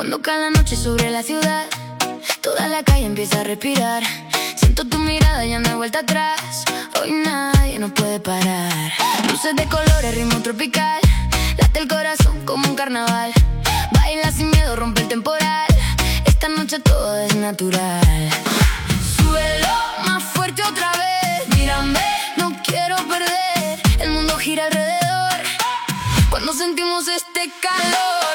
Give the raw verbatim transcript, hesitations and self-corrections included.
Cuando cae la noche sobre la ciudad, toda la calle empieza a respirar. Siento tu mirada, ya no hay vuelta atrás. Hoy nadie nos puede parar. Luces de colores, ritmo tropical. Late el corazón como un carnaval. Baila sin miedo, rompe el temporal. Esta noche todo es natural. Súbelo más fuerte otra vez. Mírame, no quiero perder. El mundo gira alrededor cuando sentimos este calor.